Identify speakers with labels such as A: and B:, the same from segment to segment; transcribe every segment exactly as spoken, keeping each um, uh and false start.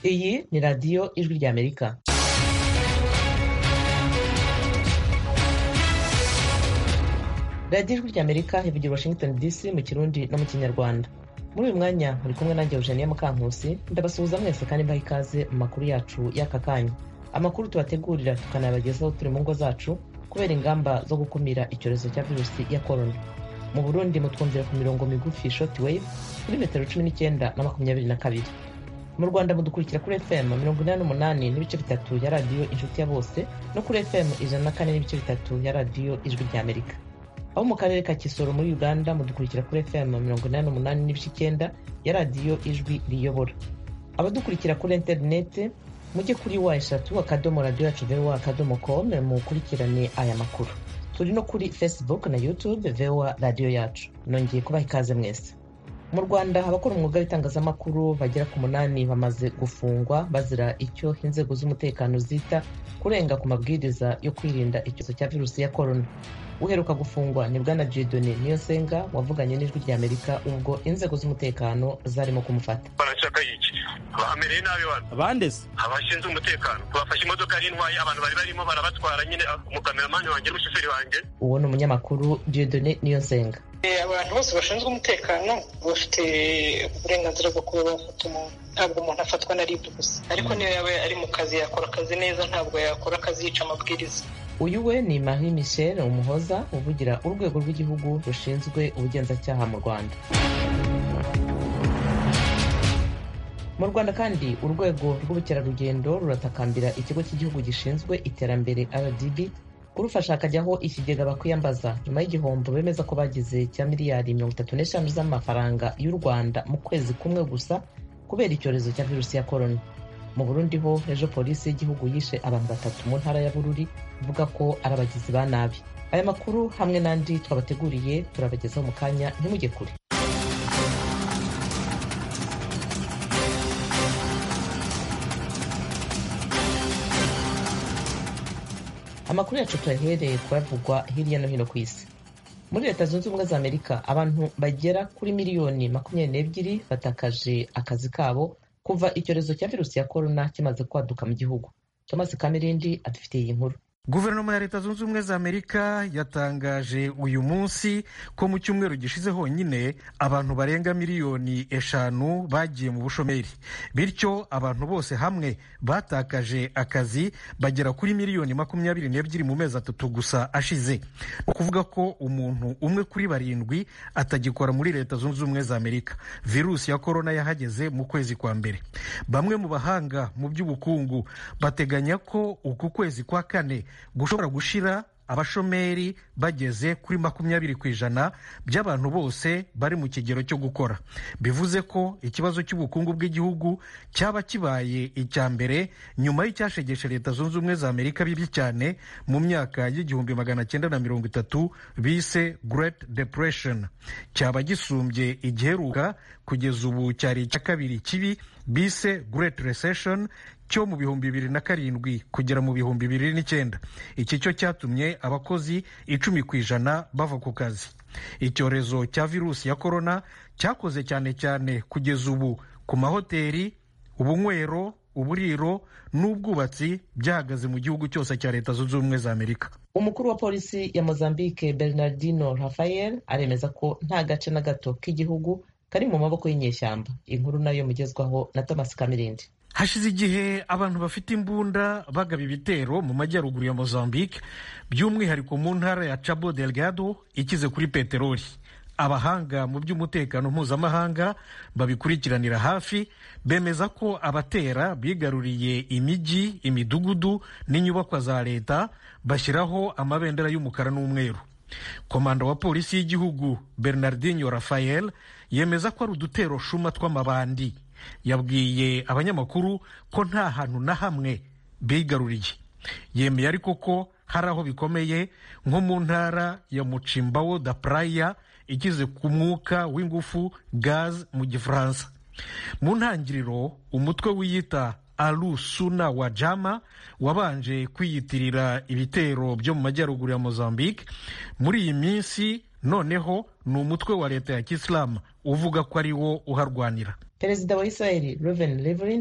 A: Iyi ni radiyo ijwi ry'Amerika. radiyo ijwi ry'Amerika ivugira Washington D C mu Kirundi no mu Kinyarwanda. Muri uyu mwanya muri kumwe nanjye Eugenia Mukankusi, ndabasuhuza mwese kandi mbaha ikaze mu makuru yacu y'aka kanya. Amakuru tubategurira tukanabagezaho turi mu ngo zacu kubera ingamba zo gukumira icyorezo cya virusi ya corona. Mu Burundi mutwumvira ku mirongo migufi shortwave kuri metero cumi n'icyenda na makumyabiri na kabiri. Mu Rwanda mudukurikira kuri F M mirongo inani n'umunani n'ibice bitatu ya radiyo Inshuti ya Bose no kuri F M ijana na kane n'ibice bitatu ya radiyo Ijwi ry'Amerika. Abo mu karere ka Kisoro muri Uganda mudukurikira kuri F M mirongo inani n'umunani n'ibice icyenda ya radiyo Ijwi riyobora. Abadukurikira kuri interineti mujye kuri wa eshatu akadomo radiyo yacu voa akadomo com mukurikirane aya makuru. Turi no kuri Facebook na YouTube voa radiyo yacu. Nongeye kubaha ikaze mwese. Mu Rwanda abakora umwuga w'itangazamakuru bagera ku munani bamaze gufungwa bazira icyo inzego z'umutekano zita kurenga ku mabwiriza yo kwirinda icyorezo cya virusi ya corona. Uheruka gufungwa ni Bwana Dieudonné Niyonsenga wavuganye n'Ijwi ry'Amerika ubwo inzego z'umutekano zarimo kumufata.
B: Barashaka iki? Bamereye nabi abantu.
C: Bandese
B: abashinzwe umutekano bafashe imodoka y'intwaye abantu bari barimo barabatwara nyine umukameramani wanjye n'umushoferi wanjye.
A: Uwo ni umunyamakuru Dieudonné Niyonsenga.
D: Abantu bose bashinzwe umutekano bafite uburenganzira bwo kuba bafata umuntu. Ntabwo umuntu afatwa na ribu gusa, ariko niyo yaba ari mu kazi yakora akazi neza, ntabwo yakora akazi yica amabwiriza.
A: Uyu we ni Marie Michel Umuhoza uvugira urwego rw'igihugu rushinzwe ubugenzacyaha mu Rwanda. Mu Rwanda kandi urwego rw'ubukerarugendo ruratakambira ikigo cy'igihugu gishinzwe iterambere R D B kurufasha akajyaho ikigega bakwiyambaza nyuma y'igihombo bemeza ko bagize cya miliyari mirongo itatu n'eshanu z'amafaranga y'u Rwanda mu kwezi kumwe gusa kubera icyorezo cya virusi ya corona. Mu Burundi ho ejo polisi y'igihugu yishe abantu batatu mu ntara ya Bururi ivuga ko ari abagizi ba nabi. Aya makuru hamwe n'andi twabateguriye turabagezaho mu kanya, ntimujye kure. Amakuru yacu tuyahereye kuyavugwa hirya no hino ku isi. Muri Leta Zunze Ubumwe za Amerika abantu bagera kuri miliyoni makumyabiri n'ebyiri batakaje akazi kabo kuva icyorezo cya virusi ya corona kimaze kwaduka mu gihugu. Thomas Kamirindi adufitiye iyi nkuru.
C: Guverinoma ya Leta Zunze Ubumwe za Amerika yatangaje uyu munsi ko mu cyumweru gishize honyine abantu barenga miliyoni eshanu bagiye mu bushomeri, bityo abantu bose hamwe batakaje akazi bagera kuri miliyoni makumyabiri n'ebyiri mu mezi atatu gusa ashize. Ukuvuga ko umuntu umwe kuri barindwi atagikora muri Leta Zunze Ubumwe za Amerika. Virusi ya corona yahageze mu kwezi kwa mbere. Bamwe mu bahanga mu by'ubukungu bateganya ko uku kwezi kwa kane gushobora gushira abashomeri bageze kuri makumyabiri ku ijana by'abantu bose bari mu kigero cyo gukora. Bivuze ko ikibazo cy'ubukungu bw'igihugu cyaba kibaye icya mbere nyuma y'icyashegeshe Leta Zunze Ubumwe za Amerika bibi cyane mu myaka y'igihumbi magana cyenda na mirongo itatu bise Great Depression. Cyaba gisumbye igiheruka kugeza ubu cyari icya kabiri kibi bise Great Recession cyo mu bihumbi bibiri na karindwi kugera mu bihumbi bibiri n'icyenda. Iki cyo cyatumye abakozi icumi ku ijana bava ku kazi. Icyorezo cya virusi ya corona cyakoze cyane cyane kugeza ubu ku mahoteli, ubunywero, uburiro n'ubwubatsi byahagaze mu gihugu cyose cya Leta Zunze Ubumwe za Amerika.
A: Umukuru wa polisi ya Mozambique Bernardino Rafael aremeza ko nta gace na gato k'igihugu kari mu maboko y'inyeshyamba. Inkuru nayo mugezwaho na Thomas Kamirindi.
C: Hashize igihe abantu bafite imbunda bagaba ibitero mu majyaruguru ya Mozambique, by'umwihariko mu ntara ya Cabo Delgado ikize kuri peteroli. Abahanga mu by'umutekano mpuzamahanga babikurikiranira hafi bemeza ko abatera bigaruriye imijyi, imidugudu n'inyubakwa za leta bashyiraho amabendera y'umukara n'umweru. Komanda wa polisi y'igihugu Bernardino Rafael yemeza ko ari udutero shuma tw'amabandi. Yabwiye abanyamakuru ko nta hantu na hamwe bigaruriye. Yemeye ariko ko hari aho bikomeye nko mu ntara ya Muchimbawo da Praia ikize ku mwuka w'ingufu gaz mu Gifaransa. Mu ntangiriro umutwe wiyita Alu Suna wa Jama wabanje kwiyitirira ibitero byo mu majyaruguru ya Mozambique. Muri iyi minsi noneho ni umutwe wa leta ya Kisilamu uvuga ko ari wo uharwanira.
A: Perezida wa Israel Reuven Rivlin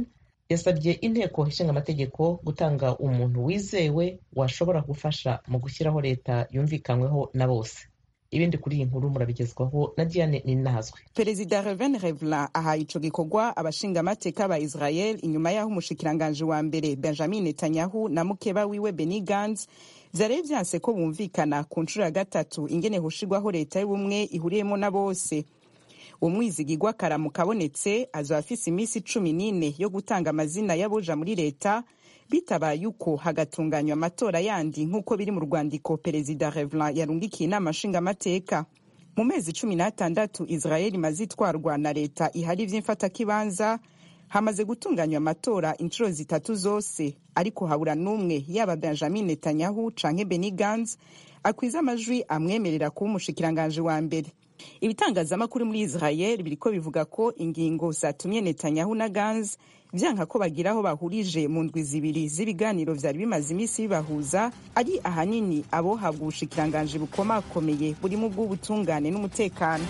A: yasabye inteko ishinga amategeko gutanga umuntu wizewe washobora gufasha mu gushyiraho leta yumvikanyweho na bose. Ibindi kuri iyi nkuru murabigezwaho na Diane Ninahazwe.
E: Perezida Reuven Rivlin ahaye ico gikorwa abashingamateka ba Israel inyuma y'aho umushikiranganje wa mbere Benjamin Netanyahu na mukeba wiwe Benny Gantz vyari vyanse ko bumvikana ku nshuro ya gatatu ingene hoshigwaho leta y'ubumwe ihuriyemo na bose. Umwizigirwa karamu kabonetse azo afise imisi cumi n'ine yo gutanga amazina y'aboja muri leta bitabaye uko hagatunganywa amatora yandi nk'uko biri mu rwandiko Perezida Rivlin yarungikiye inama nshingamateka. Mu mezi cumi n'atandatu Israel imaze itwarwa na leta ihari vy'imfatakibanza hamaze gutunganywa amatora inshuro zitatu zose, ariko habura n'umwe yaba Benjamin Netanyahu canke Benny Gantz akwiza amajwi amwemerera kuba umushikiranganje wa mbere. Ibitangazamakuru muri Israel biriko bivuga ko ingingo zatumye Netanyahu na Gantz vyanka ko bagiraho bahurije mu ndwi zibiri z'ibiganiro vyari bimaze imisi bibahuza ari ahanini abo habwa ubushikiranganje bukomakomeye burimo bw'ubutungane n'umutekano.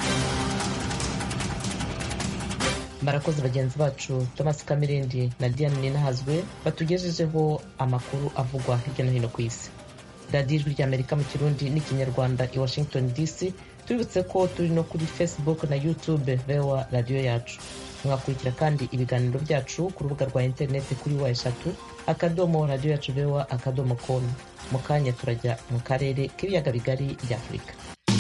A: Barakoze bagenzi bacu Thomas Kamirindi na Diane Ninahazwe batugejejeho amakuru avugwa hirya no hino ku isi. Radio Ijwi ry'Amerika mu Kirundi n'Ikinyarwanda i Washington D C. Tubibutse ko turi no kuri Facebook na YouTube V O A radio yacu. Mwakurikira kandi ibiganiro byacu ku rubuga rwa interineti kuri wa eshatu akadomo radio yacu V O A akadomo com. Mu kanya turajya mu karere k'ibiyaga bigari bya Afurika.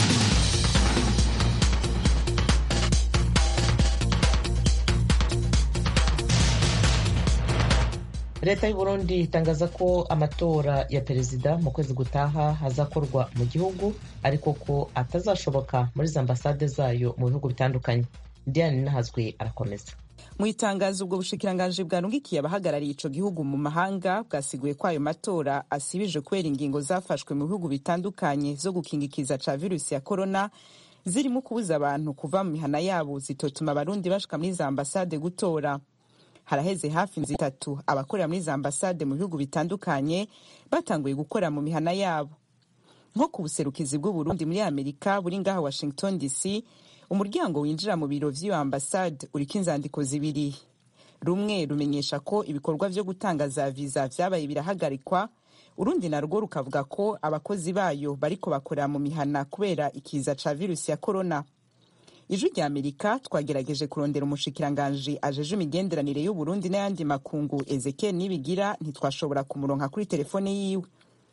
A: Leta y'u Burundi itangaza ko amatora ya perezida mu kwezi gutaha hazakorwa mu gihugu, ariko ko atazashoboka muri za ambasade zayo mu bihugu bitandukanye. Diane Ninahazwe arakomeza.
E: Mu itangazo ubwo bushikiranganje bwarungikiye abahagarariye ico gihugu mu mahanga bwasiguye ko ayo matora asibije kubera ingingo zafashwe mu bihugu bitandukanye zo gukingikiza ca virusi ya corona zirimo kubuza abantu kuva mu mihana yabo zitotuma abarundi bashika muri za ambasade gutora. Haraheze hafi inzi itatu abakorera muri za ambasade mu bihugu bitandukanye batanguye gukora mu mihana yabo. Nko ku buserukizi bw'u Burundi muri Amerika buri ngaha Washington D C, umuryango winjira mu biro vy'iyo ambasade uriko inzandiko zibiri. Rumwe rumenyesha ko ibikorwa vyo gutanga za visa vyabaye birahagarikwa, urundi narwo rukavuga ko abakozi bayo bariko bakorera mu mihana kubera ikiza ca virusi ya corona. Ijwi rya Amerika twagerageje kurondera umushikiranganje ajeje imigenderanire y'u Burundi n'ayandi makungu Ezekiel Nibigira ntitwashobora kumuronka kuri telefone yiwe.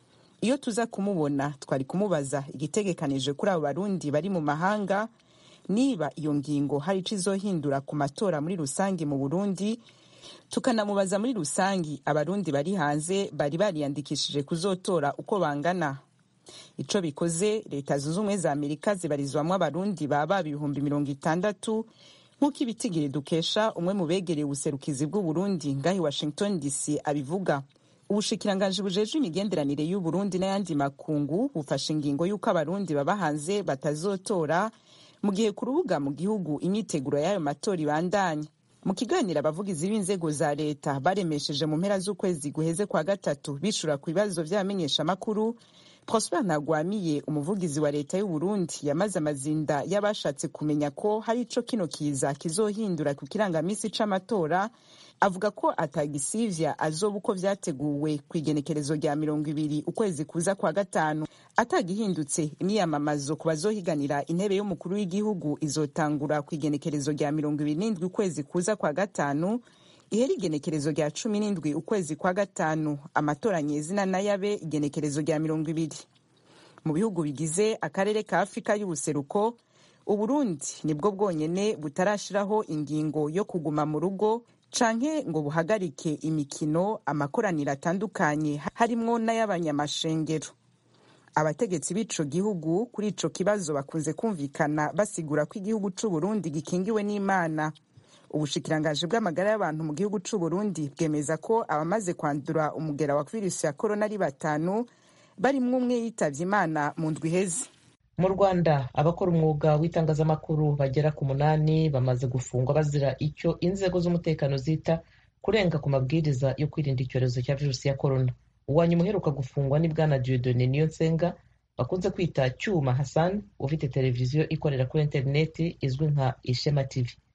E: Iyo tuza kumubona twari kumubaza igitegekanije kuri abo barundi bari mu mahanga, niba iyo ngingo hari izohindura ku matora muri rusangi mu Burundi, tukanamubaza muri rusangi abarundi bari hanze bari bariyandikishije kuzotora uko bangana. Ico bikoze leta zunze ubumwe za Amerika zibarizwamwo abarundi baba ibihumbi mirongo itandatu nk'uko ibitigiri dukesha umwe mu begereye ubuserukizi bw'u Burundi ngahi Washington D C abivuga. Ubushikiranganje bujeje imigenderanire y'u Burundi n'ayandi makungu bufashe ingingo y'uko abarundi baba hanze batazotora mu gihe ku rubuga mu gihugu imyiteguro y'ayo matora ibandanya. Mu kiganiro abavugizi b'inzego za leta baremesheje mu mpera z'ukwezi guheze kwa gatatu bishura ku bibazo vy'amenyesha makuru, Prosper Ntagwamiye umuvugizi wa leta y'u Burundi yamaze amazinda y'abashatse kumenya ko hari ico kino kiza kizohindura ku kirangamisi c'amatora, avuga ko atagisivya azoba uko vyateguwe kw'igenekerezo rya mirongo ibiri ukwezi kuza kwa gatanu. Atagihindutse imyiyamamazo ku bazohiganira intebe y'umukuru w'igihugu izotangura kw'igenekerezo rya mirongo ibiri n'indwi ukwezi kuza kwa gatanu, ihera igenekerezo rya cumi n'indwi ukwezi kwa gatanu, amatora nyezina nayabe igenekerezo rya mirongo ibiri. Mu bihugu bigize akarere ka Afrika y'ubuseruko, Uburundi nibwo bwonyene butarashiraho ingingo yo kuguma mu rugo canke ngo buhagarike imikino, amakoraniro atandukanye harimwo n'ay'abanyamashengero. Abategetsi b'ico gihugu kuri ico kibazo bakunze kumvikana basigura ko igihugu c'u Burundi gikingiwe n'Imana. Ubushikirangaje bw'amagara y'abantu mu gihugu c'u Burundi bwemeza ko abamaze kwandura umugera wa virusi ya corona ari batanu, barimwo umwe yitavye Imana mu ndwi iheze.
A: Mu Rwanda abakora umwuga w'itangazamakuru bagera ku munani bamaze gufungwa bazira icyo inzego z'umutekano zita kurenga ku mabwiriza yo kwirinda icyorezo cya virusi ya corona. Uwanyuma uheruka gufungwa ni Bwana Dieudonné Niyonsenga bakunze kwita Cyuma Hassan, ufite televiziyo ikorera kuri interineti izwi nka Ishema T V.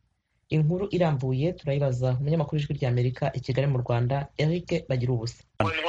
A: inkuru irambuye turayibaza umunyamakuru w'ijwi ry'Amerika i Kigali mu Rwanda Eric bagira ubusa.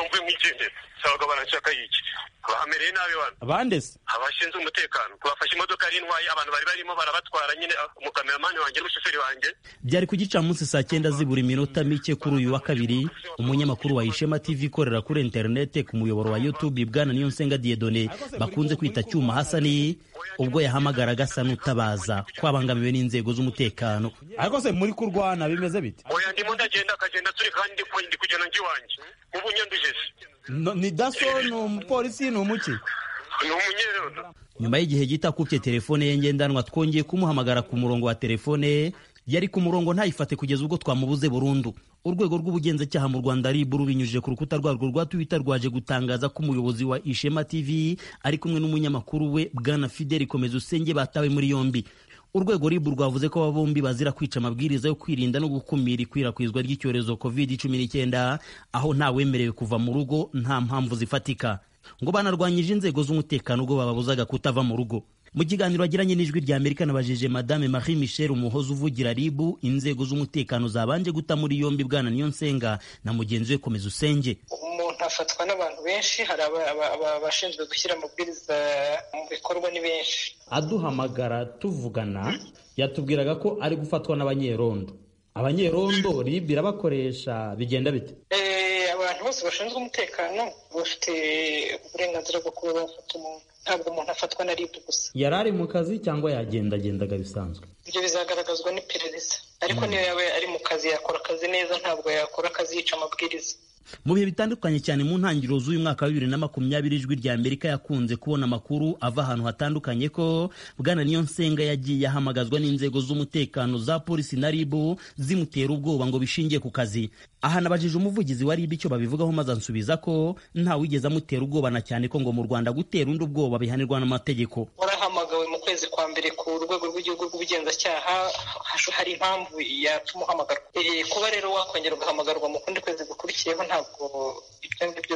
B: Sabaga barashaka iki bahamereye nabi bana
F: abande se
B: abashinzwe umutekano kubafasha imodoka y'intwaye abantu bari barimo barabatwara nyine umukameramani wanjye n'umushoferi wanjye.
F: Byari ku gicamunsi saa cyenda zibura iminota mike kuri uyu wa kabiri umunyamakuru wa Ishema T V ikorera kuri interinete ku muyoboro wa YouTube Bwana Niyonsenga Dieudonné bakunze kwita Cyuma Hasani ubwo yahamagaraga asa n'utabaza kwabangamiwe n'inzego z'umutekano. Ariko se muri kurwana bimeze bite?
B: Oya ndimo ndagenda akagenda turi kandi ndi kugenda nji wanjye ubu nyanduje
F: no, ni daso no umupolisi no umuki
B: ni umunyerondo.
F: Nyuma y'igihe gita kupye telefone ye ngendanwa twongeye kumuhamagara ku murongo wa telefone yari ku murongo ntayifate kugeza ubwo twamubuze burundu. Urwego rw'ubugenzacyaha mu Rwanda R I B rubinyujije ku rukuta rwarwo rwa Twitter rwaje gutangaza ko umuyobozi wa Ishema T V ari kumwe n'umunyamakuru we Bwana Fidel Komeza Usenge batawe muri yombi. Urwego R I B rwavuze ko bombi bazira kwica amabwiriza yo kwirinda no gukumira ikwirakwizwa ry'icyorezo covid cumi n'icyenda aho nta wemerewe kuva mu rugo nta mpamvu zifatika. Ngo banarwanyije inzego z'umutekano ubwo bababuzaga kutava mu rugo. Mu kiganiro agiranye n'ijwi ry'Amerika nabajije Madame Marie Michel umuhozi uvugira R I B inzego z'umutekano zabanje guta muri yombi Bwana Niyonsenga na mugenzi we Komeza Usenge.
D: Umuntu afatwa n'abantu benshi, hari abashinzwe gushyira amabwiriza mu bikorwa ni benshi.
F: Aduhamagara tuvugana yatubwiraga ko ari gufatwa n'abanyerondo. Abanyerondo R I B irabakoresha bigenda bite?
D: Eh abantu bose bashinzwe umutekano bafite uburenganzira bwo kuba bafata umuntu. Ntabwo umuntu afatwa na R I B gusa.
F: Yarari mu kazi cyangwa yagenda agendaga bisanzwe?
D: Ibyo bizagaragazwa n'iperereza. Ariko niyo yawe ari mu kazi yakora akazi neza, ntabwo yakora akazi yica amabwiriza.
F: Mu bihe bitandukanye cyane mu ntangiriro z'uyu mwaka wa bibiri na makumyabiri ijwi ry'Amerika yakunze kubona amakuru ava ahantu hatandukanye ko Bwana Niyonsenga yagiye ahamagazwa n'inzego z'umutekano za polisi na R I B zimutera ubwoba ngo bishingiye ku kazi. Aha nabajije umuvugizi wa R I B icyo babivugaho maze ansubiza ko nta wigeze amutera ubwoba na cyane ko ngo mu Rwanda gutera undi ubwoba bihanirwa n'amategeko.
D: Warahamagawe mu kwezi kwa mbere ku rwego rw'igihugu rw'ubugenzacyaha hari impamvu yatuma uhamagarwa. Eh kuba rero wakongera ugahamagarwa mu kundi kwezi gukurikiyeho ntabwo ibyo ngibyo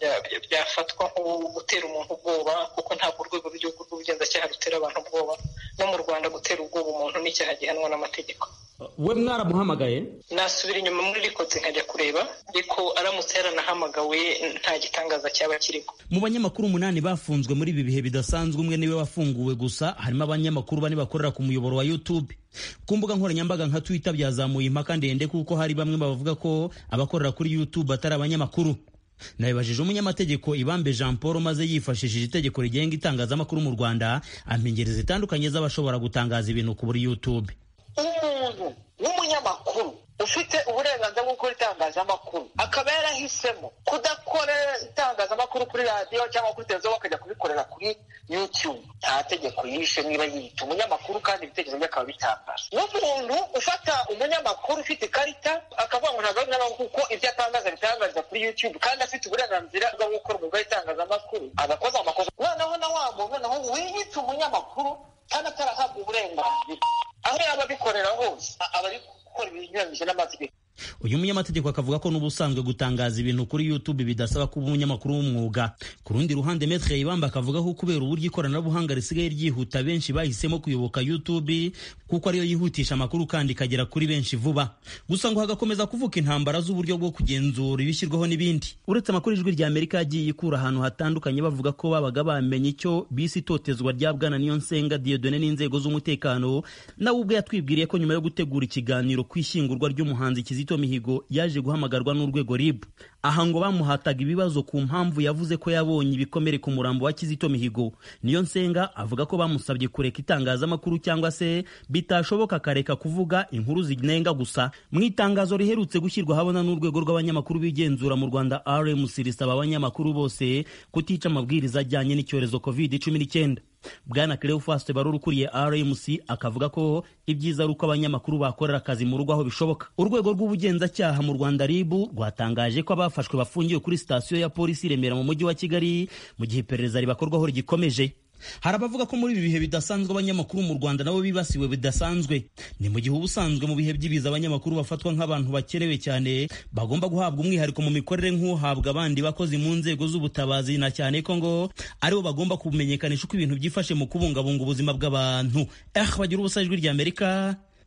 D: byafatwa nko gutera umuntu ubwoba kuko ntabwo urwego rw'igihugu rw'ubugenzacyaha rutera abantu ubwoba. No mu Rwanda gutera ubwoba umuntu ni icyaha gihanwa n'amategeko.
F: We mwaramuhamagaye?
D: Nasubira inyuma muri rikotse nkajya kureba ariko aramutse yaranahamagawe nta gitangaza cyaba kiriko.
F: Mu banyamakuru umunani bafunzwe muri ibi bihe bidasanzwe umwe niwe wafunguwe gusa, harimo abanyamakuru bane bakorera ku muyoboro wa YouTube. Ku mbuga nkoranyambaga nka Twitter byazamuye impaka ndende kuko hari bamwe bavuga ko abakorera kuri YouTube atari abanyamakuru. Nabibajije umunyamategeko Ibambe Jean Paul maze yifashishije itegeko rigenga itangazamakuru mu Rwanda ampengereza zitandukanye z'abashobora gutangaza ibintu kuri YouTube.
G: Umuntu w'umunyamakuru ufite uburenganzira bwo gukora itangazamakuru akaba yarahisemo kudakora itangazamakuru kuri radiyo cyangwa kuri televiziyo bakajya kubikorera kuri YouTube, nta tegeko yishe niba yita umunyamakuru kandi ibitekerezo bye akaba bitangaza. N'umuntu ufata umunyamakuru ufite ikarita akavuga ngo ntabwo ari kuko ibyo atangaza bitangaza kuri YouTube kandi afite uburenganzira bwo gukora umwuga w'itangazamakuru agakoze amakosa. Noneho na wa muntu noneho wiyita umunyamakuru kandi atarahabwa uburenganzira aho yaba abikorera hose aba ari gukora ibinyuranyije n'amategeko.
F: Uyu munyamategeko akavuga ko n'ubusanzwe gutangaza ibintu kuri YouTube bidasaba kuba umunyamakuru w'umwuga. Ku rundi ruhande Maître Ibamba akavuga ko kubera uburyo ikoranabuhanga risigaye ryihuta benshi bahisemo kuyoboka YouTube kuko ariyo yihutisha amakuru kandi ikagera kuri benshi vuba. Gusa ngo hagakomeza kuvuka intambara z'uburyo bwo kugenzura ibishyirwaho n'ibindi. Uretse amakuru ijwi ry'Amerika yagiye ikura ahantu hatandukanye bavuga ko babaga bamenye icyo bisi totezwa rya Bwana Niyonsenga Dieudonné n'inzego z'umutekano, nawe ubwe yatwibwiriye ko nyuma yo gutegura ikiganiro kw'ishyingurwa ry'umuhanzi Kizito Mihigo yaje guhamagarwa n'urwego R I B. Aha ngo bamuhataga ibibazo ku mpamvu yavuze ko yabonye ibikomere ku murambo wa Kizito Mihigo. Niyonsenga avuga ko bamusabye kureka itangazamakuru cyangwa se bitashoboka akareka kuvuga inkuru zinenga gusa. Mu itangazo riherutse gushyirwa habona n'urwego rw'abanyamakuru bigenzura mu Rwanda R M C risaba abanyamakuru bose kutica amabwiriza ajyanye n'icyorezo covid cumi n'icyenda. Bwana Cleophas Baruru ukuriye R M C akavuga ko ibyiza ari uko abanyamakuru bakorera akazi mu rugo aho bishoboka. Urwego rw'ubugenzacyaha mu Rwanda R I B rwatangaje ko abafashwe bafungiwe kuri sitasiyo ya polisi i Remera mu mujyi wa Kigali mu gihe iperereza ribakorwaho rigikomeje. Hari abavuga ko muri ibi bihe bidasanzwe abanyamakuru mu Rwanda nabo bibasiwe bidasanzwe. Ni mu gihe ubusanzwe mu bihe by'ibiza abanyamakuru bafatwa nk'abantu bakerewe cyane bagomba guhabwa umwihariko mu mikorere nk'uhabwa abandi bakozi mu nzego z'ubutabazi, na cyane ko ngo aribo bagomba kumenyekanisha uko ibintu byifashe mu kubungabunga ubuzima bw'abantu. Eh bagira ubusa ijwi ry'Amerika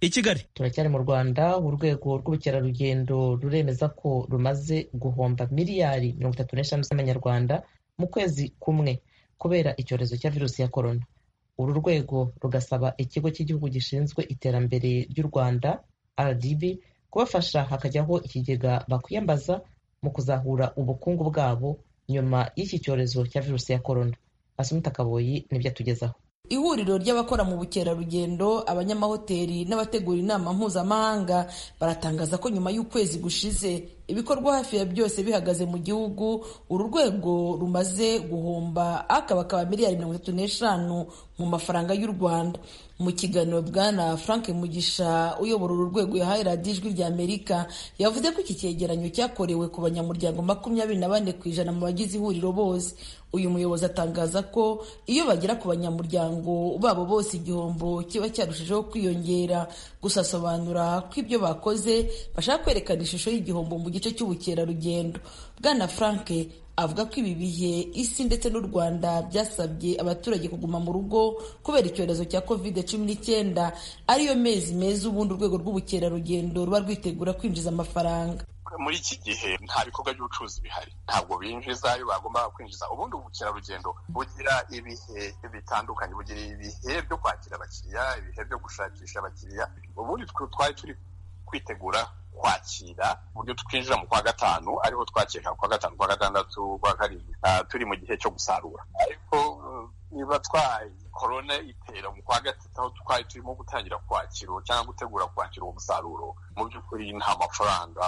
F: i Kigali.
A: Turacyari mu Rwanda. Urwego rw'ubukerarugendo ruremeza ko rumaze guhomba miliyari mirongo itatu n'eshanu z'amanyarwanda mu kwezi kumwe kubera icyorezo cya virusi ya korona. Uru rwego rugasaba ikigo cy'igihugu gishinzwe iterambere ry'u Rwanda R D B kubafasha hakajyaho ikigega bakwiyambaza mu kuzahura ubukungu bwabo nyuma y'iki cyorezo cya virusi ya korona. Asumita Kaboyi nibyo atugezaho.
H: Ihuriro ry'abakora mu bukerarugendo, abanyamahoteli n'abategura inama mpuzamahanga baratangaza ko nyuma y'ukwezi gushize ibikorwa hafi ya byose bihagaze mu gihugu, uru rwego rumaze guhomba akaba akaba miliyari mirongo itatu n'eshanu mu mafaranga y'u Rwanda. Mu kiganiro Bwana Frank Mugisha uyobora uru rwego yahaye radiyo Ijwi rya Amerika yavuze ko iki cyegeranyo cyakorewe ku banyamuryango makumyabiri na bane ku ijana mu bagize ihuriro bose. Uyu muyobozi atangaza ko iyo bagera ku banyamuryango babo bose igihombo kiba cyarushijeho kwiyongera. Gusa asobanura ko ibyo bakoze bashaka kwerekana ishusho y'igihombo mu gice cy'ubukerarugendo. Bwana Frank avuga ko ibi bihe isi ndetse n'u Rwanda byasabye abaturage kuguma mu rugo kubera icyorezo cya covid cumi n'icyenda, ariyo mezi meza ubundi urwego rw'ubukerarugendo ruba rwitegura kwinjiza amafaranga.
I: Muri iki gihe nta bikorwa by'ubucuruzi bihari, ntabwo binjiza ayo bagomba kwinjiza. Ubundi ubukerarugendo bugira ibihe bitandukanye, bugira ibihe byo kwakira abakiriya, ibihe byo gushakisha abakiriya. Ubundi twari turi kwitegura kwakira uburyo twinjira mu kwa gatanu, ariho twakeka kwa gatanu, kwa gatandatu, kwa karindwi, turi mu gihe cyo gusarura. Ariko niba twaye korona itera mu kwa gatatu aho twari turimo gutangira kwakira cyangwa gutegura kwakira uwo musaruro, mu by'ukuri nta mafaranga,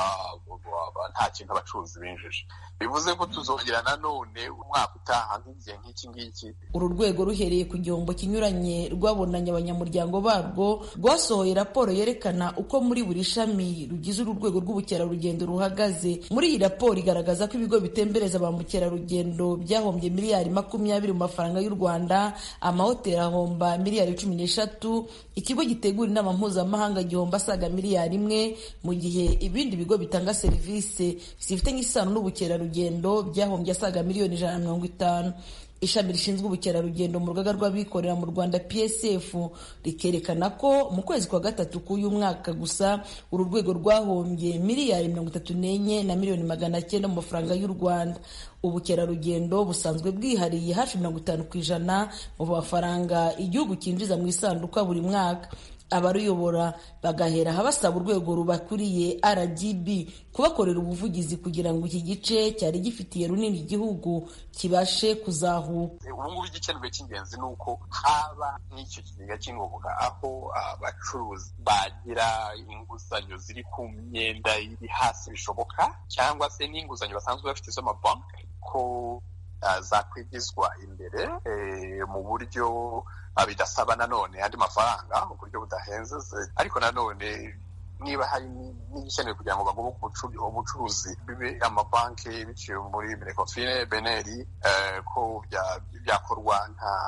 I: nta kintu abacuruzi binjije. Bivuze ko tuzongera nanone umwaka utaha nk'igihe nk'iki ngiki.
H: Uru rwego ruhereye ku gihombo kinyuranye rwabonanye abanyamuryango barwo, rwasohoye raporo yerekana uko muri buri shami rugize uru rwego rw'ubukerarugendo ruhagaze. Muri iyi raporo igaragaza ko ibigo bitembereza ba mukerarugendo byahombye miliyari makumyabiri mu mafaranga y'u Rwanda, amahoteli ahomba miliyari cumi n'eshatu, ikigo gitegura inama mpuzamahanga gihomba asaga miliyari imwe, mu gihe ibindi bigo bitanga serivisi zifitanye isano n'ubukerarugendo byahombye asaga miliyoni ijana na mirongo itanu. Ishami rishinzwe ubukerarugendo mu rugaga rw'abikorera mu Rwanda P S F rikerekana ko mu kwezi kwa gatatu k'uyu mwaka gusa uru rwego rwahombye miliyari mirongo itatu n'enye na miliyoni magana cyenda mu mafaranga y'u Rwanda. Ubukerarugendo busanzwe bwihariye hafi mirongo itanu ku ijana mu mafaranga igihugu cyinjiza mu isanduka buri mwaka. Abaruyobora bagahera habasaba urwego rubakuriye R D B kubakorera ubuvugizi kugira ngo iki gice cyari gifitiye runini igihugu kibashe kuzahuka.
I: Ubu ngubu igikenewe cy'ingenzi ni uko haba n'icyo kigega cy'ingoboka, aho abacuruzi bagira inguzanyo ziri ku myenda iri hasi bishoboka, cyangwa se n'inguzanyo basanzwe bafite z'amabanki, ko zakwigizwa imbere mu buryo bidasaba nanone andi mafaranga, uburyo budahenze. Ariko nanone niba hari n'igikenewe kugira ngo bagome ubucuruzi bibe amabanki biciye muri Minecofine, Beneri, ko byakorwa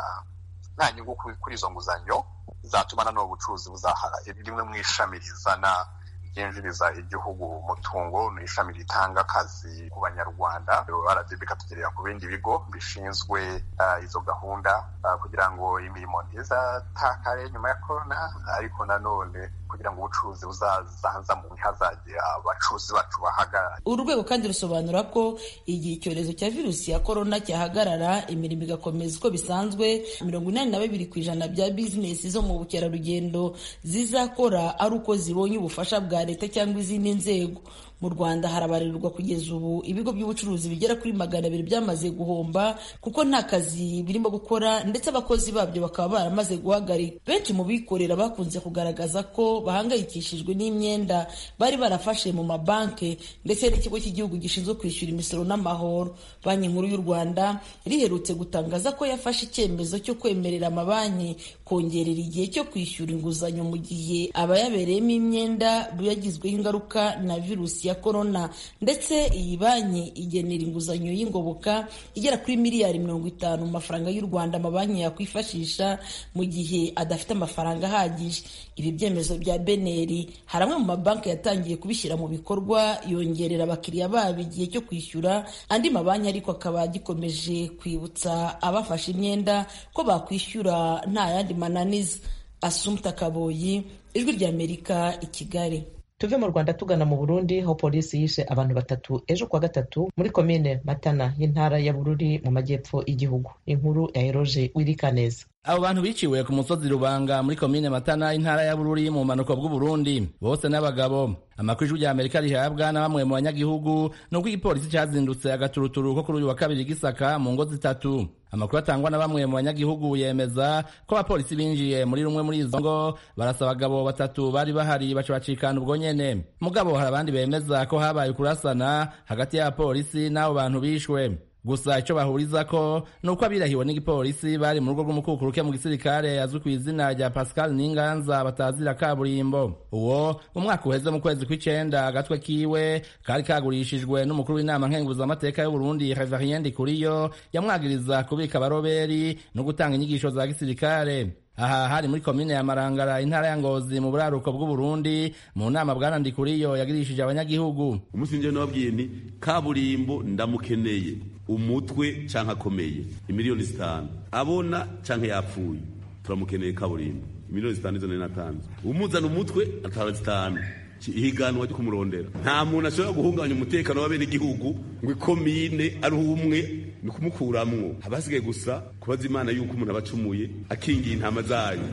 I: nta nyungu kuri izo nguzanyo, zatuma nanone ubucuruzi buzahara. Rimwe mu ishami rizana ryinjiriza igihugu umutungo, ni ishami ritanga akazi ku banyarwanda. R D B ikatugerera ku bindi bigo bishinzwe uh, izo gahunda uh, kugira ngo imirimo ntizatakare nyuma ya korona, ariko nanone kugira ngo ubucuruzi buzazanza mu ntihazagire abacuruzi bacu bahagarara.
H: Uru rwego kandi rusobanura ko igihe icyorezo cya virusi ya korona cyahagarara, imirimo igakomeza uko bisanzwe, mirongo inani na babiri ku ijana bya bizinesi zo mu bukerarugendo zizakora ari uko zibonye ubufasha bwa leta cyangwa izindi nzego. Mu Rwanda harabarirwa kugeza ubu ibigo by'ubucuruzi bigera kuri magana abiri byamaze guhomba kuko nta kazi birimo gukora, ndetse abakozi babyo bakaba baramaze guhagarika. Benshi mu bikorera bakunze kugaragaza ko bahangayikishijwe n'imyenda bari barafashe mu mabanki ndetse n'ikigo cy'igihugu gishinzwe kwishyura imisoro n'amahoro. Banki Nkuru y'u Rwanda riherutse gutangaza ko yafashe icyemezo cyo kwemerera amabanki kongerera igihe cyo kwishyura inguzanyo mu gihe abayabereyemo imyenda byagizweho ingaruka na virusi ya korona, ndetse iyi banki igenera inguzanyo y'ingoboka igera kuri miliyari mirongo itanu mu mafaranga y'u Rwanda amabanki yakwifashisha mu gihe adafite amafaranga ahagije. Ibi byemezo bya Beneri hari amwe mu mabanki yatangiye kubishyira mu bikorwa, yongerera abakiriya babo igihe cyo kwishyura. Andi mabanki ariko akaba gikomeje kwibutsa abafashe imyenda ko bakwishyura nta yandi mananiza. Assumpta Kaboyi, Ijwi ry'Amerika, i Kigali.
A: Tuve mu Rwanda tugana mu Burundi, aho polisi yishe abantu batatu ejo kuwa gatatu muri komine Matana y'intara ya Bururi mu majyepfo y'igihugu. Inkuru ya Eroge Wirikaneza.
J: Abo bantu biciwe ku musozi Rubanga muri komine Matana y'intara ya Bururi mu manuko bw'u Burundi, bose n'abagabo. Amakuru y'Ijwi ry'Amerika rihabwa na bamwe mu banyagihugu nuko igipolisi cyazindutse agaturuturu ko kuri uyu wa kabiri gisaka mu ngo zitatu. Amakuru atangwa na bamwe mu banyagihugu yemeza ko abapolisi binjiye muri rumwe muri izo ngo barasaba abagabo batatu bari bahari baca bacikana ubwo nyene. Mugabo hari abandi bemeza ko habaye kurasana hagati y'abapolisi n'abo bantu bishwe. Gusa ico bahurizako nuko abirahiwe n'igipolisi bari mu rugo rw'umukukuruke mu gisirikare azwi ku izina rya Pascal Ninganza batazira kaburimbo. Uwo mu mwaka uheze mu kwezi kw'icenda agatwe kiwe kari kagurishijwe n'umukuru w'inama nkenguzamateka y'u Burundi Reverien Ndikuriyo yamwagiriza kubika abaroberi no gutanga inyigisho za gisirikare. Aha hari muri komine ya Marangara intara ya Ngozi mu buraruko bw'u Burundi mu nama Bwana Ndikuriyo yagirishije abanyagihugu.
K: Umusinje nababwiye ni kaburimbo ndamukeneye umutwe canke akomeye imiliyoni zitanu abona canke yapfuye turamukeneye kaburimbo imiliyoni zitanu izo natanze umuzana umutwe atara zitanu ihiganwa ryo kumurondera nta muntu ashobora guhungabanya umutekano w'abene igihugu ngo ikomine ari umwe ni kumukuramwo habasigaye gusa kubaza Imana yuko umuntu abacumuye akingiye intama zayo.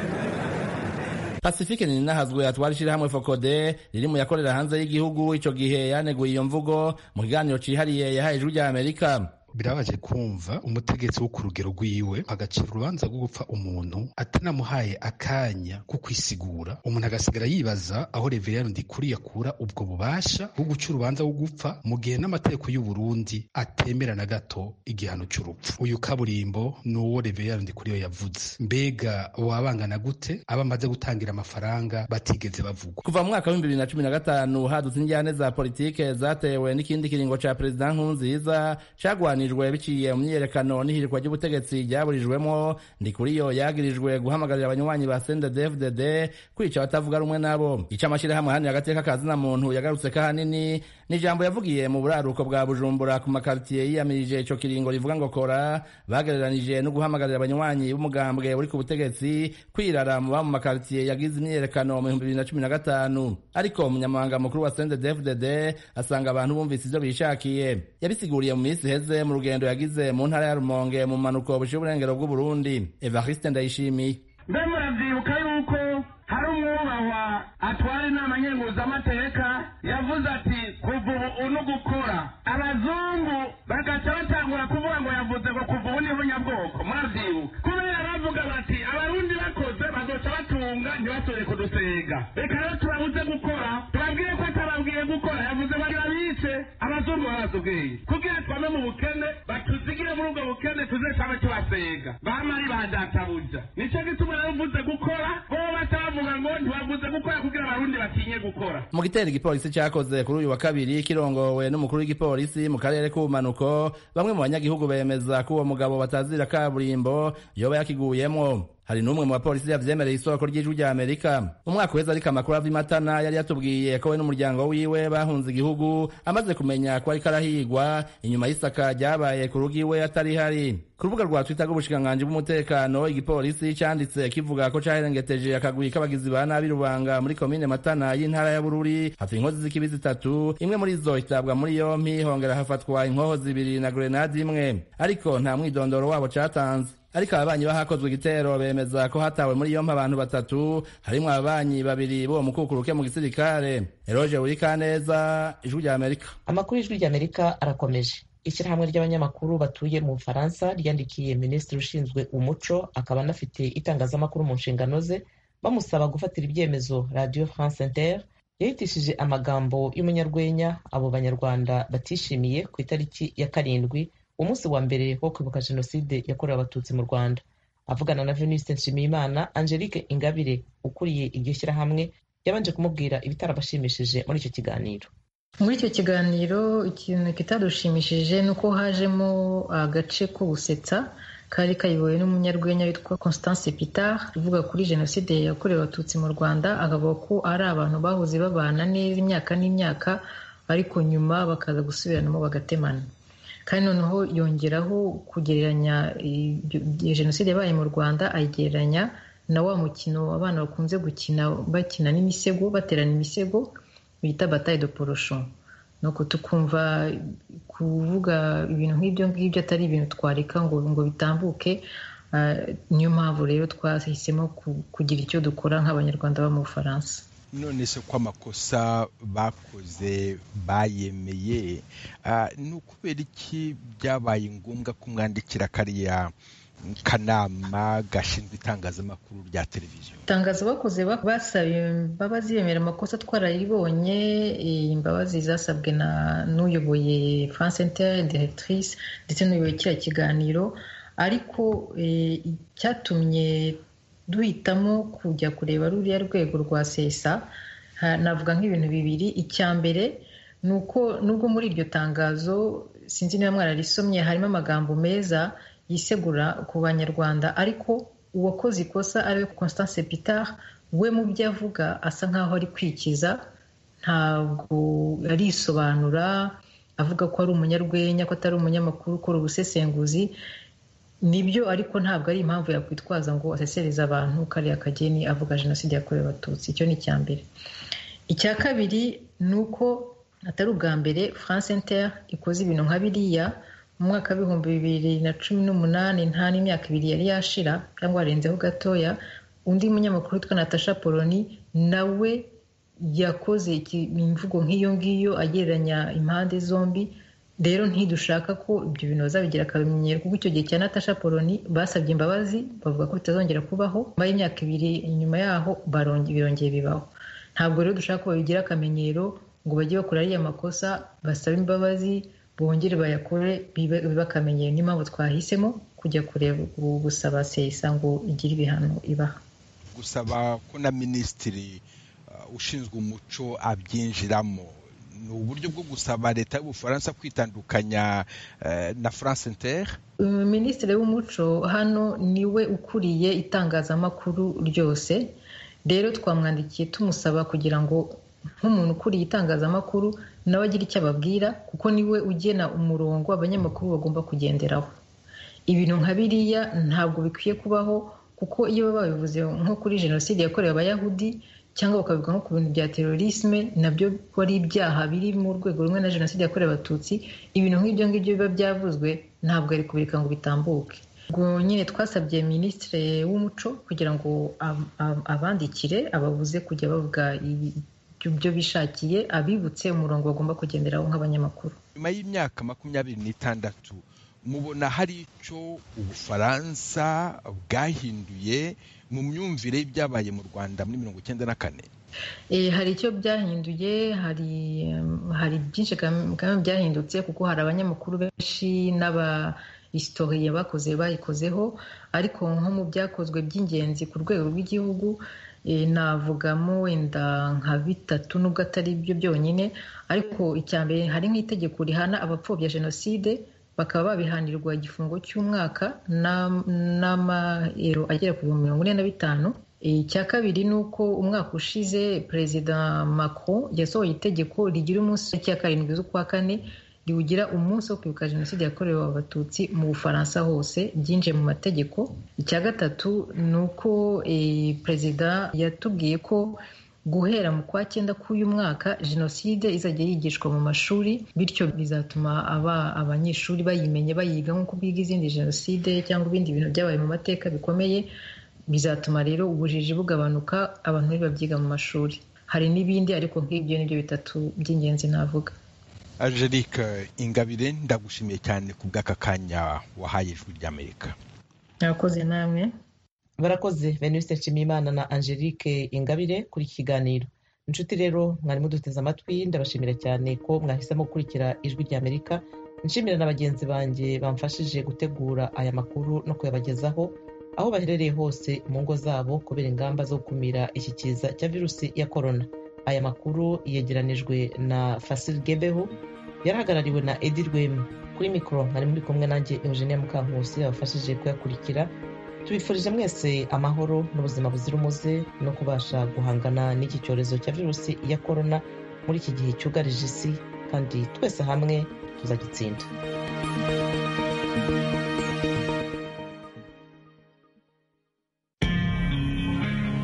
J: Pacifique Ninahazwe atwara ishirahamwe Fokode riri mu yakorera hanze y'igihugu ico gihe yaneguye iyo mvugo mu kiganiro cihariye yahaye Ijwi ry'Amerika.
L: Birabaje kumva umutegetsi wo ku rugero rwiwe agacira urubanza rwo gupfa umuntu atanamuhaye akanya ko kwisigura, umuntu agasigara yibaza aho Reverien Ndikuriyo yakura ubwo bubasha bwo guca urubanza rwo gupfa mu gihe n'amategeko y'u Burundi atemera na gato igihano cy'urupfu. Uyu kaburimbo ni uwo Reverien Ndikuriyo yavuze. Mbega wabangana gute abamaze gutangira amafaranga batigeze bavugwa?
J: Kuva mu mwaka wa bibiri na cumi na gatanu hadutse injyane za politike zatewe n'ikindi kiringo ca President Nkurunziza cagwani biciye mu myiyerekano n'ihirikwa ry'ubutegetsi ryaburijwemo. Ndikuriyo yagirijwe guhamagarira abanywanyi ba C N D D F D D kwica abatavuga rumwe nabo. Ica amashirahamwe hano agateka kazina muntu yagarutse kahanini n'ijambo yavugiye mu buraruko bwa Bujumbura ku makartier yiyamirije ico kiringo rivuga ngo kora, bagereranije no guhamagarira abanywanyi b'umugambwe uri ku butegetsi kwirara mu ba mu makartier yagize imyiyerekano mu bibiri na cumi na gatanu. Ariko umunyamabanga mukuru wa C N D D F D D asanga abantu bumvise ivyo bishakiye. Yabisiguriye mu minsi heze mu rugendo yagize mu ntara ya Rumonge mu manuko bushiye uburengero bw'u Burundi. Evariste Ndayishimiye.
M: Mbe muravyibuka yuko hari umwubahwa atwara inama nkenguzamateka yavuze ati kuva ubu no gukora, abazungu bagaca batangura kuvuga ngo yavuze ngo kuva ubu niho nyabwoko. Muravyibuka kubera bavuga bati abarundi bakoze bazoca batunga ntibasore kudusega. Reka rero turabuze gukora, turabwiye ko atarabwiye gukora, yavuze bagira bice abazungu barazubwiye kugira twame mu bukene batuzigire muri ubwo bukene tuzeshabe tubasega bamari badatabuja. Nico gituma rero uvuze gukora bo batavuga ngo ntibavuze gukora kugira abarundi batinye gukora.
J: Mu gitero igipolisi cyakoze kuri uyu wa kabiri kirongowe n'umukuru w'igipolisi mu karere k'ubumanuko, bamwe mu banyagihugu bemeza ko uwo mugabo batazira kaburimbo yoba yakiguyemwo. Hari n'umwe mu bapolisi yavyemereye isoko ry'Ijwi ry'Amerika. Umwaka uheze ariko amakuru ava i Matana yari yatubwiye ko we n'umuryango wiwe bahunze igihugu amaze kumenya ko ariko arahigwa inyuma y'isaka ryabaye ku rugo iwe atari hari. Ku rubuga rwa Twitter rw'ubushikiranganji bw'umutekano, igipolisi canditse kivuga ko caherengeteje akagwi k'abagizi ba nabi Rubanga muri komine Matana y'intara ya Bururi. Hapfa inkozi z'ikibi zitatu, imwe muri zo itabwa muri yompi, hongera hafatwa inkoho zibiri na grenade imwe, ariko nta mwidondoro wabo catanze. Ariko ababanyi bahakozwe igitero bemeza ko hatawe muri yompi abantu batatu, harimwo ababanyi babiri bo mukukuruke mu gisirikare. Eroge Wirikaneza, Ijwi ry'Amerika.
A: Amakuru y'Ijwi ry'Amerika arakomeje. Ishyirahamwe ry'abanyamakuru batuye mu Bufaransa ryandikiye minisitiri ushinzwe umuco akaba anafite itangazamakuru mu nshingano ze bamusaba gufatira ibyemezo Radio France Inter yahitishije amagambo y'umunyarwenya abo banyarwanda batishimiye ku itariki ya karindwi umunsi wa mbere wo kwibuka jenoside yakorewe abatutsi mu Rwanda. Avugana na Venuste Nshimiyimana, Angelique Ingabire ukuriye iryo shyirahamwe yabanje kumubwira ibitarabashimishije muri icyo kiganiro.
N: Muri icyo kiganiro ikintu kitadushimishije ni uko hajemo agace ko gusetsa kari kayobowe n'umunyarwenya witwa Constance Pitard uvuga kuri jenoside yakorewe abatutsi mu Rwanda, akavuga ko ari abantu bahoze babana neza imyaka n'imyaka ariko nyuma bakaza gusubiranamo bagatemana. Kandi noneho yongeraho kugereranya jenoside yabaye mu Rwanda ayigereranya na wa mukino abana bakunze gukina bakina n'imisego baterana imisego bita bataille de porochon. nuko tukumva kuvuga ibintu nk'ibyo ngibyo atari ibintu twareka ngo ngo bitambuke. Niyo mpamvu rero twahisemo kugira icyo dukora nk'abanyarwanda bo mu Bufaransa.
O: None se ko amakosa bakoze bayemeye, ni ukubera iki byabaye ngombwa kumwandikira kariya kanama gashinzwe itangazamakuru rya televiziyo?
N: Itangazo bakoze basabye imbabazi, bemera amakosa twarayibonye. Imbabazi zasabwe na n'uyoboye France Inter, directrice, ndetse n'uyoboye kiriya kiganiro. Ariko icyatumye duhitamo kujya kureba ruriya rwego rwa sesa, navuga nk'ibintu bibiri. Icya mbere ni uko nubwo muri iryo tangazo, sinzi niba mwararisomye, harimo amagambo meza yisegura ku banyarwanda, ariko uwakoze ikosa ariwe Constance Epitard, we mu byo avuga asa nkaho ari kwikiza, ntabwo arisobanura, avuga ko ari umunyarwenya, ko atari umunyamakuru ukora ubusesenguzi. Nibyo, ariko ntabwo ari impamvu yakwitwaza ngo asesereze abantu kariya kageni avuga jenoside yakorewe abatutsi. Icyo ni icya mbere. Icya kabiri ni uko atari ubwa mbere France Inter ikoze ibintu nka biriya. Mu mwaka w'ibihumbi bibiri na cumi n'umunani, nta n'imyaka ibiri yari yashira cyangwa arenzeho gatoya, undi munyamakuru witwa Natasha Poloni nawe yakoze imvugo nk'iyo ngiyo agereranya impande zombi. Rero ntidushaka ko ibyo bintu bazabigira akamenyero, kuko icyo gihe cya Natasha Poloni basabye imbabazi, bavuga ko bitazongera kubaho. Nyuma y'imyaka ibiri inyuma yaho birongeye bibaho. Ntabwo rero dushaka ko babigira akamenyero ngo bajye bakora ariya makosa, basabe imbabazi, bongere bayakore bibe akamenyero. Niyo mpamvu twahisemo kujya kureba gusaba sesa ngo igire ibihano ibaha.
O: Gusaba ko na minisitiri ushinzwe umuco abyinjiramo, ni uburyo bwo gusaba leta y'Ubufaransa kwitandukanya na France Inter.
N: Minisitiri w'umuco hano niwe ukuriye itangazamakuru ryose. Rero twamwandikiye tumusaba kugira ngo nk'umuntu ukuriye itangazamakuru nawe agira icyo ababwira, kuko niwe ugena umurongo abanyamakuru bagomba kugenderaho. Ibintu nka biriya ntabwo bikwiye kubaho, kuko iyo baba babivuze nko kuri jenoside yakorewe abayahudi cyangwa bakavuga nko ku bintu bya terorisme, nabyo ari ibyaha biri mu rwego rumwe na jenoside yakorewe abatutsi. Ibintu nk'ibyo ngibyo biba byavuzwe ntabwo ari kubireka ngo bitambuke. Ubwo nyine twasabye minisitiri w'umuco kugira ngo abandikire, ababuze kujya bavuga ibyo bishakiye, abibutse umurongo bagomba kugenderaho nk'abanyamakuru.
O: Nyuma y'imyaka makumyabiri n'itandatu, mubona hari icyo Ubufaransa bwahinduye mu myumvire y'ibyabaye mu Rwanda muri mirongo icyenda na kane?
N: Hari icyo byahinduye, hari hari byinshi kandi byahindutse, kuko hari abanyamakuru benshi n'abahistoriye bakoze bayikozeho. Ariko nko mu byakozwe by'ingenzi ku rwego rw'igihugu, navugamo wenda nka bitatu, nubwo atari byo byonyine. Ariko icya mbere, hari nk'itegeko rihana abapfobya jenoside, bakaba babihanirwa igifungo cy'umwaka n'amayero agera ku bihumbi mirongo ine na bitanu. Icya kabiri ni uko umwaka ushize Perezida Macron yasohoye itegeko rigira umunsi wa karindwi z'ukwa kane, riwugira umunsi wo kwibuka jenoside yakorewe abatutsi mu Bufaransa hose, byinjiye mu mategeko. Icya gatatu ni uko Perezida yatubwiye ko guhera mu kwa cyenda k'uyu mwaka jenoside izajya yigishwa mu mashuri, bityo bizatuma aba abanyeshuri bayimenye, bayiga nk'uko biga izindi jenoside cyangwa ibindi bintu byabaye mu mateka bikomeye. Bizatuma rero ubujiji bugabanuka, abantu babyiga mu mashuri. Hari n'ibindi, ariko nk'ibyo nibyo bitatu by'ingenzi navuga.
O: Angelique Ingabire, ndagushimiye cyane ku bw'aka kanya wahaye Ijwi ry'Amerika.
N: Murakoze namwe.
A: Barakoze Venuste Nshimiyimana na Angelique Ingabire kuri iki kiganiro. Inshuti rero mwari muduteze amatwi, ndabashimira cyane ko mwahisemo gukurikira Ijwi ry'Amerika. Nshimira na bagenzi banjye bamfashije gutegura aya makuru no kuyabagezaho aho baherereye hose mu ngo zabo, kubera ingamba zo gukumira iki kiza cya virusi ya korona. Aya makuru yegeranijwe na Fasil Gebeho, yarahagarariwe na Edi Rwema. Kuri mikoro mwari muri kumwe nanjye Eugenia Mukankusi yabafashije kuyakurikira. Tubifurije mwese amahoro n'ubuzima buzira umuze no kubasha guhangana n'iki cyorezo cya virusi ya korona muri iki gihe cyugarije isi, kandi twese hamwe tuzagitsinda.